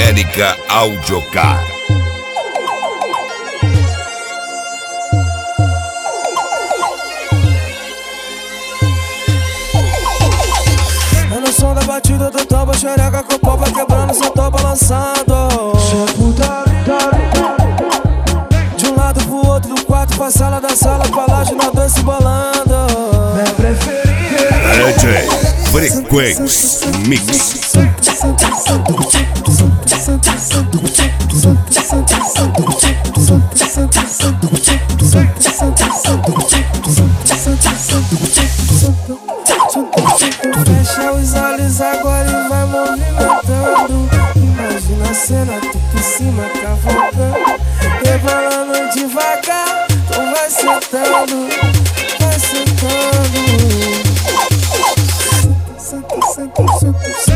América Audiocar. É no som da batida do toba, xereca com o pau vai quebrando, só tô balançando. De um lado pro outro do quarto, pra sala da sala, pra laje, nós dois se bolando. Minha preferida DJ Frequência Mix. Fecha os olhos agora e vai movimentando. Imagina a cena, tu por cima cavalgando, rebolando devagar, tu vai sentando, vai sentando. Senta, senta, senta, senta.